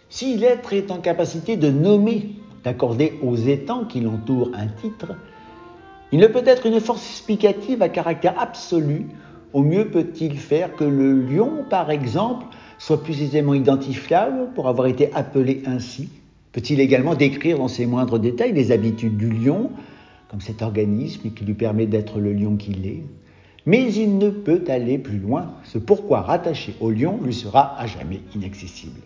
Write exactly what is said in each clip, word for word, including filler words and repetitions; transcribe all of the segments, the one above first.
Si l'être est en capacité de nommer, d'accorder aux étangs qui l'entourent un titre, il ne peut être une force explicative à caractère absolu. Au mieux peut-il faire que le lion, par exemple, soit plus aisément identifiable pour avoir été appelé ainsi. Peut-il également décrire dans ses moindres détails les habitudes du lion, comme cet organisme qui lui permet d'être le lion qu'il est. Mais il ne peut aller plus loin. Ce pourquoi rattaché au lion lui sera à jamais inaccessible.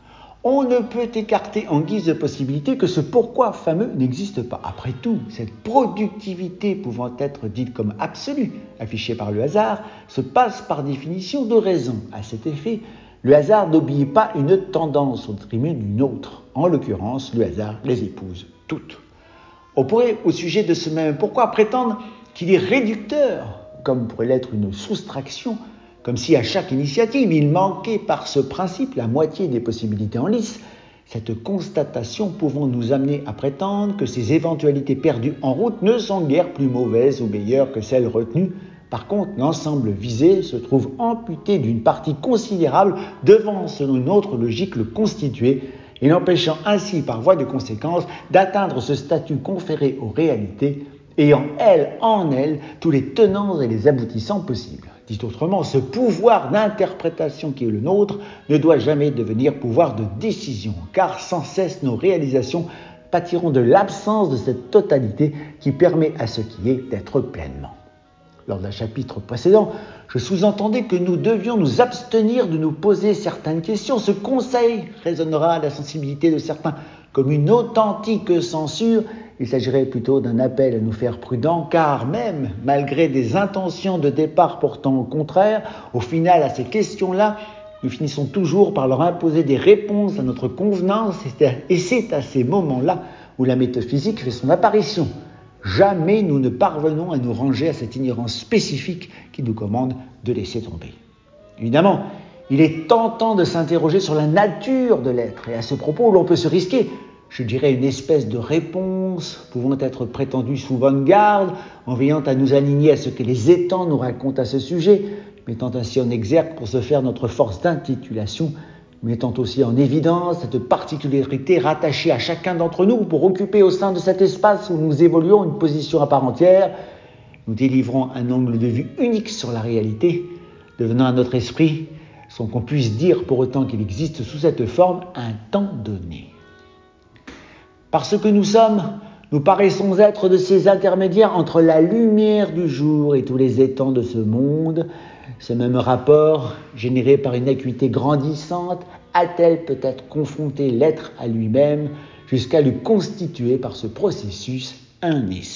On ne peut écarter en guise de possibilité que ce pourquoi fameux n'existe pas. Après tout, cette productivité pouvant être dite comme absolue, affichée par le hasard, se passe par définition de raison. À cet effet, le hasard n'obéit pas une tendance au détriment d'une autre. En l'occurrence, le hasard les épouse toutes. On pourrait, au sujet de ce même pourquoi, prétendre qu'il est réducteur, comme pourrait l'être une soustraction, comme si à chaque initiative, il manquait par ce principe la moitié des possibilités en lice, cette constatation pouvant nous amener à prétendre que ces éventualités perdues en route ne sont guère plus mauvaises ou meilleures que celles retenues. Par contre, l'ensemble visé se trouve amputé d'une partie considérable devant, selon une autre logique, le constituer, et l'empêchant ainsi, par voie de conséquence, d'atteindre ce statut conféré aux réalités, ayant elles en elles tous les tenants et les aboutissants possibles. Dit autrement, ce pouvoir d'interprétation qui est le nôtre ne doit jamais devenir pouvoir de décision, car sans cesse nos réalisations pâtiront de l'absence de cette totalité qui permet à ce qui est d'être pleinement. Lors d'un chapitre précédent, je sous-entendais que nous devions nous abstenir de nous poser certaines questions. Ce conseil résonnera à la sensibilité de certains comme une authentique censure. Il s'agirait plutôt d'un appel à nous faire prudents, car même malgré des intentions de départ portant au contraire, au final à ces questions-là, nous finissons toujours par leur imposer des réponses à notre convenance, et c'est à ces moments-là où la métaphysique fait son apparition. Jamais nous ne parvenons à nous ranger à cette ignorance spécifique qui nous commande de laisser tomber. Évidemment, il est tentant de s'interroger sur la nature de l'être, et à ce propos, l'on peut se risquer, je dirais, une espèce de réponse pouvant être prétendue sous bonne garde, en veillant à nous aligner à ce que les étangs nous racontent à ce sujet, mettant ainsi en exergue pour se faire notre force d'intitulation, mettant aussi en évidence cette particularité rattachée à chacun d'entre nous pour occuper au sein de cet espace où nous évoluons une position à part entière. Nous délivrons un angle de vue unique sur la réalité, devenant à notre esprit, sans qu'on puisse dire pour autant qu'il existe sous cette forme un temps donné. Parce que nous sommes, nous paraissons être de ces intermédiaires entre la lumière du jour et tous les étangs de ce monde. Ce même rapport, généré par une acuité grandissante, a-t-elle peut-être confronté l'être à lui-même jusqu'à lui constituer par ce processus un esprit ?